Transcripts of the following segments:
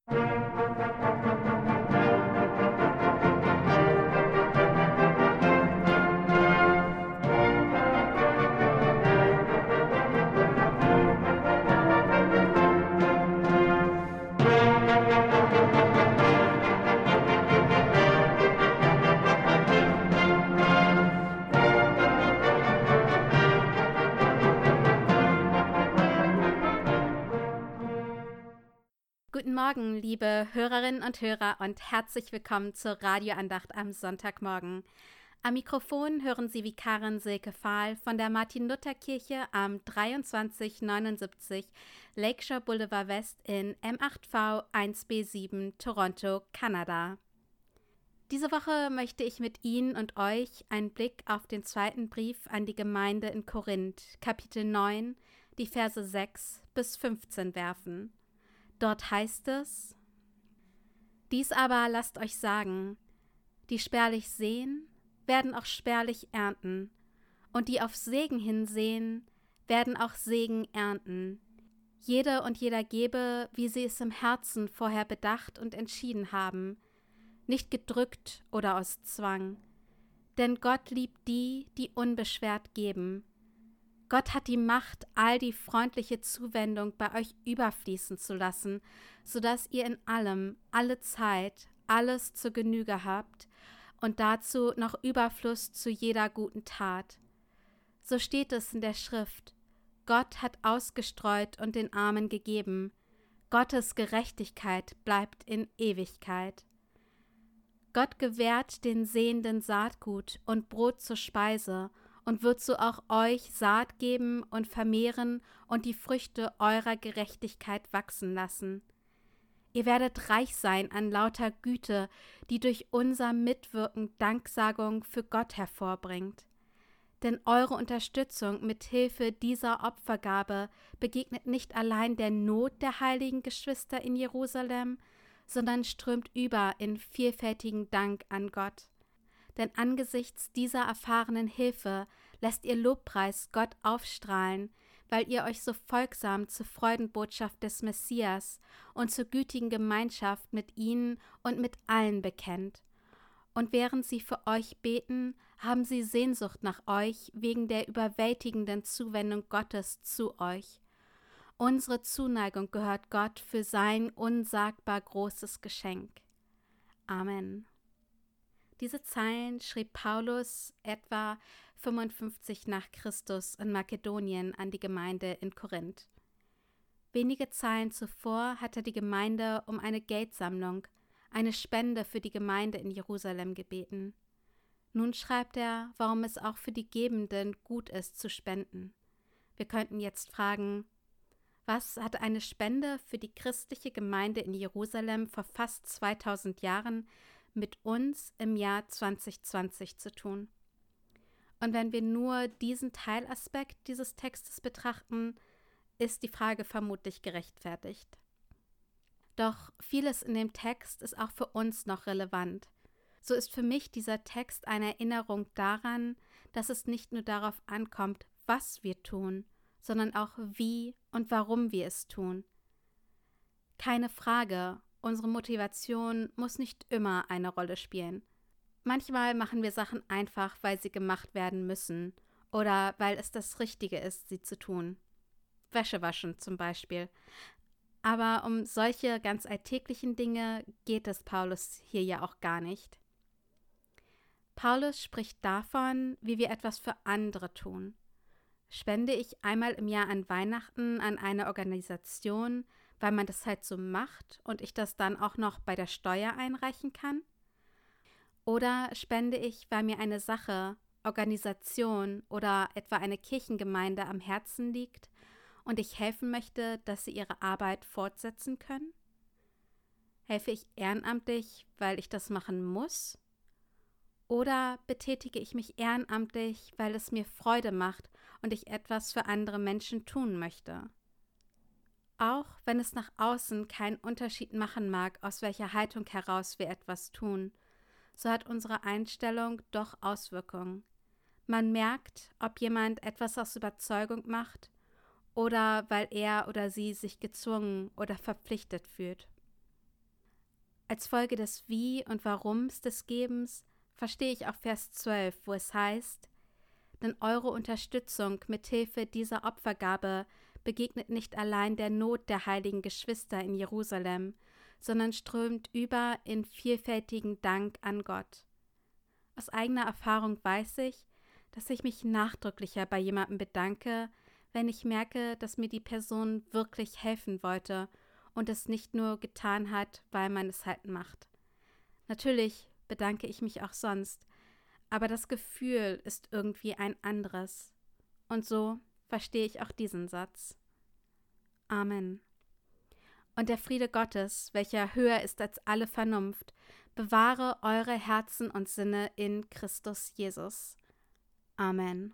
Guten Morgen, liebe Hörerinnen und Hörer, und herzlich willkommen zur Radioandacht am Sonntagmorgen. Am Mikrofon hören Sie Vikarin Silke Fahl von der Martin-Luther-Kirche am 2379 Lakeshore Boulevard West in M8V 1B7 Toronto, Kanada. Diese Woche möchte ich mit Ihnen und euch einen Blick auf den zweiten Brief an die Gemeinde in Korinth, Kapitel 9, die Verse 6 bis 15 werfen. Dort heißt es: Dies aber lasst euch sagen, die spärlich säen, werden auch spärlich ernten, und die auf Segen hinsehen, werden auch Segen ernten. Jede und jeder gebe, wie sie es im Herzen vorher bedacht und entschieden haben, nicht gedrückt oder aus Zwang. Denn Gott liebt die, die unbeschwert geben. Gott hat die Macht, all die freundliche Zuwendung bei euch überfließen zu lassen, sodass ihr in allem, alle Zeit, alles zur Genüge habt und dazu noch Überfluss zu jeder guten Tat. So steht es in der Schrift: Gott hat ausgestreut und den Armen gegeben. Gottes Gerechtigkeit bleibt in Ewigkeit. Gott gewährt den Sehenden Saatgut und Brot zur Speise und wird so auch euch Saat geben und vermehren und die Früchte eurer Gerechtigkeit wachsen lassen. Ihr werdet reich sein an lauter Güte, die durch unser Mitwirken Danksagung für Gott hervorbringt. Denn eure Unterstützung mit Hilfe dieser Opfergabe begegnet nicht allein der Not der heiligen Geschwister in Jerusalem, sondern strömt über in vielfältigen Dank an Gott. Denn angesichts dieser erfahrenen Hilfe lässt ihr Lobpreis Gott aufstrahlen, weil ihr euch so folgsam zur Freudenbotschaft des Messias und zur gütigen Gemeinschaft mit ihnen und mit allen bekennt. Und während sie für euch beten, haben sie Sehnsucht nach euch wegen der überwältigenden Zuwendung Gottes zu euch. Unsere Zuneigung gehört Gott für sein unsagbar großes Geschenk. Amen. Diese Zeilen schrieb Paulus etwa 55 nach Christus in Makedonien an die Gemeinde in Korinth. Wenige Zeilen zuvor hat er die Gemeinde um eine Geldsammlung, eine Spende für die Gemeinde in Jerusalem gebeten. Nun schreibt er, warum es auch für die Gebenden gut ist zu spenden. Wir könnten jetzt fragen: Was hat eine Spende für die christliche Gemeinde in Jerusalem vor fast 2000 Jahren mit uns im Jahr 2020 zu tun? Und wenn wir nur diesen Teilaspekt dieses Textes betrachten, ist die Frage vermutlich gerechtfertigt. Doch vieles in dem Text ist auch für uns noch relevant. So ist für mich dieser Text eine Erinnerung daran, dass es nicht nur darauf ankommt, was wir tun, sondern auch wie und warum wir es tun. Keine Frage, unsere Motivation muss nicht immer eine Rolle spielen. Manchmal machen wir Sachen einfach, weil sie gemacht werden müssen oder weil es das Richtige ist, sie zu tun. Wäsche waschen zum Beispiel. Aber um solche ganz alltäglichen Dinge geht es Paulus hier ja auch gar nicht. Paulus spricht davon, wie wir etwas für andere tun. Spende ich einmal im Jahr an Weihnachten an eine Organisation, weil man das halt so macht und ich das dann auch noch bei der Steuer einreichen kann? Oder spende ich, weil mir eine Sache, Organisation oder etwa eine Kirchengemeinde am Herzen liegt und ich helfen möchte, dass sie ihre Arbeit fortsetzen können? Helfe ich ehrenamtlich, weil ich das machen muss? Oder betätige ich mich ehrenamtlich, weil es mir Freude macht und ich etwas für andere Menschen tun möchte? Auch wenn es nach außen keinen Unterschied machen mag, aus welcher Haltung heraus wir etwas tun, so hat unsere Einstellung doch Auswirkungen. Man merkt, ob jemand etwas aus Überzeugung macht oder weil er oder sie sich gezwungen oder verpflichtet fühlt. Als Folge des Wie und Warums des Gebens verstehe ich auch Vers 12, wo es heißt: Denn eure Unterstützung mithilfe dieser Opfergabe begegnet nicht allein der Not der heiligen Geschwister in Jerusalem, sondern strömt über in vielfältigen Dank an Gott. Aus eigener Erfahrung weiß ich, dass ich mich nachdrücklicher bei jemandem bedanke, wenn ich merke, dass mir die Person wirklich helfen wollte und es nicht nur getan hat, weil man es halt macht. Natürlich bedanke ich mich auch sonst, aber das Gefühl ist irgendwie ein anderes. Und so verstehe ich auch diesen Satz. Amen. Und der Friede Gottes, welcher höher ist als alle Vernunft, bewahre eure Herzen und Sinne in Christus Jesus. Amen.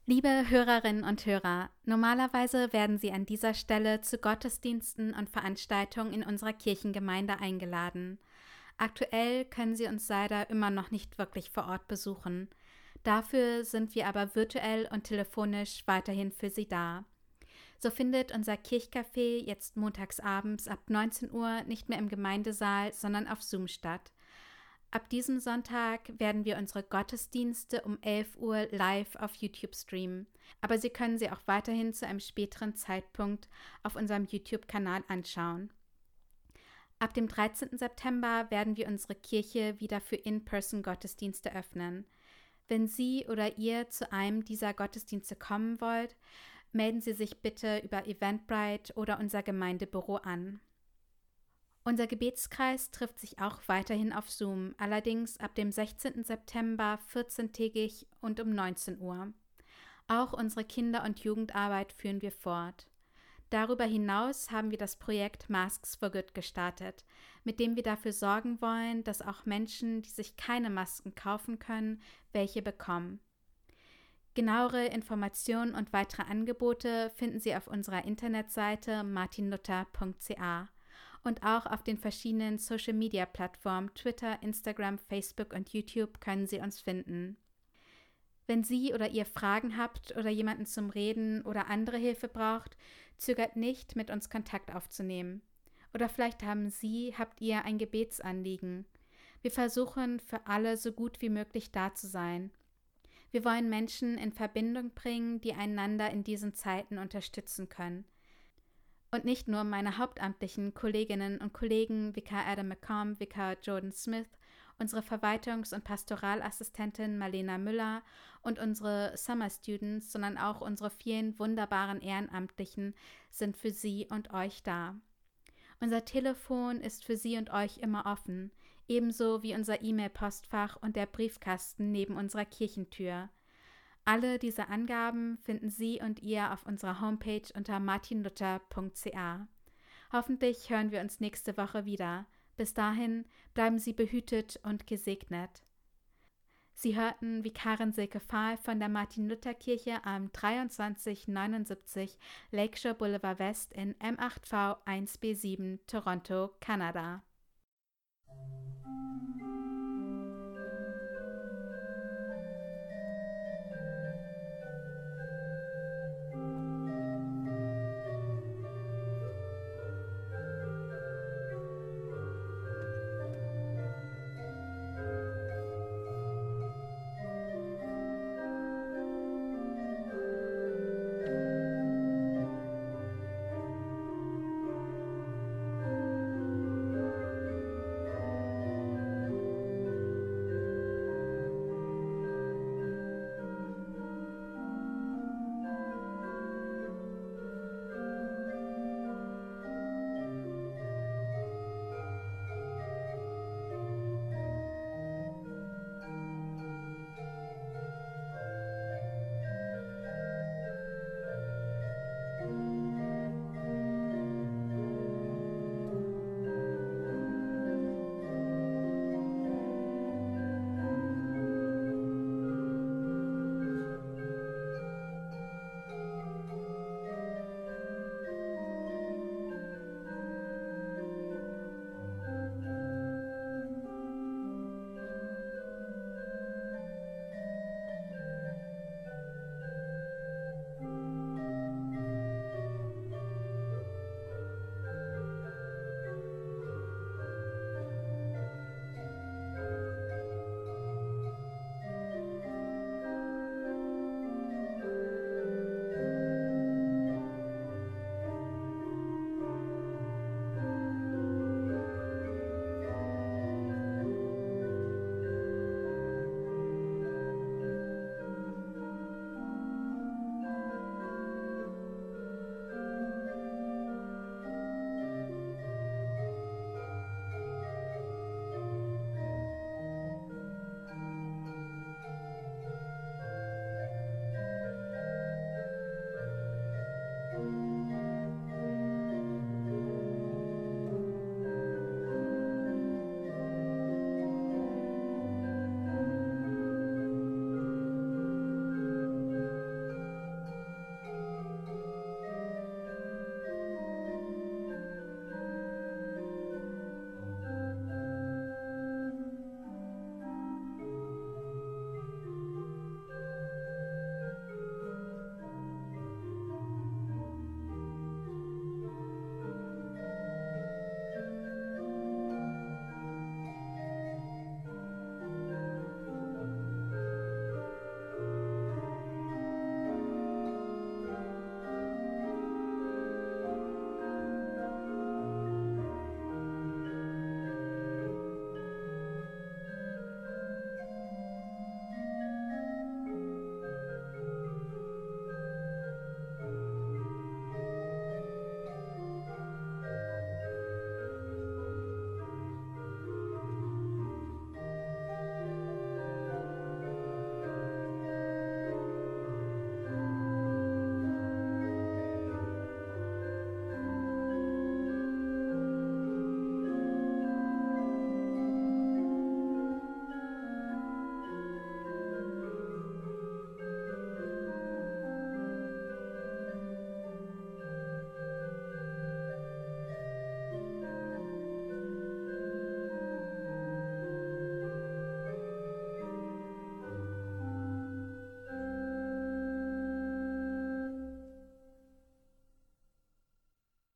Liebe Hörerinnen und Hörer, normalerweise werden Sie an dieser Stelle zu Gottesdiensten und Veranstaltungen in unserer Kirchengemeinde eingeladen. Aktuell können Sie uns leider immer noch nicht wirklich vor Ort besuchen. Dafür sind wir aber virtuell und telefonisch weiterhin für Sie da. So findet unser Kirchcafé jetzt montags abends ab 19 Uhr nicht mehr im Gemeindesaal, sondern auf Zoom statt. Ab diesem Sonntag werden wir unsere Gottesdienste um 11 Uhr live auf YouTube streamen, aber Sie können sie auch weiterhin zu einem späteren Zeitpunkt auf unserem YouTube-Kanal anschauen. Ab dem 13. September werden wir unsere Kirche wieder für In-Person-Gottesdienste öffnen. Wenn Sie oder ihr zu einem dieser Gottesdienste kommen wollt, melden Sie sich bitte über Eventbrite oder unser Gemeindebüro an. Unser Gebetskreis trifft sich auch weiterhin auf Zoom, allerdings ab dem 16. September 14-tägig und um 19 Uhr. Auch unsere Kinder- und Jugendarbeit führen wir fort. Darüber hinaus haben wir das Projekt Masks for Good gestartet, mit dem wir dafür sorgen wollen, dass auch Menschen, die sich keine Masken kaufen können, welche bekommen. Genauere Informationen und weitere Angebote finden Sie auf unserer Internetseite martinluther.ca. Und auch auf den verschiedenen Social-Media-Plattformen Twitter, Instagram, Facebook und YouTube können Sie uns finden. Wenn Sie oder ihr Fragen habt oder jemanden zum Reden oder andere Hilfe braucht, zögert nicht, mit uns Kontakt aufzunehmen. Oder vielleicht habt ihr ein Gebetsanliegen. Wir versuchen, für alle so gut wie möglich da zu sein. Wir wollen Menschen in Verbindung bringen, die einander in diesen Zeiten unterstützen können. Und nicht nur meine hauptamtlichen Kolleginnen und Kollegen, Vikar Adam McComb, Vikar Jordan Smith, unsere Verwaltungs- und Pastoralassistentin Marlena Müller und unsere Summer Students, sondern auch unsere vielen wunderbaren Ehrenamtlichen sind für Sie und euch da. Unser Telefon ist für Sie und euch immer offen, ebenso wie unser E-Mail-Postfach und der Briefkasten neben unserer Kirchentür. Alle diese Angaben finden Sie und ihr auf unserer Homepage unter martinluther.ca. Hoffentlich hören wir uns nächste Woche wieder. Bis dahin bleiben Sie behütet und gesegnet. Sie hörten Vikarin Silke Fahl von der Martin-Luther-Kirche am 2379 Lakeshore Boulevard West in M8V 1B7, Toronto, Kanada.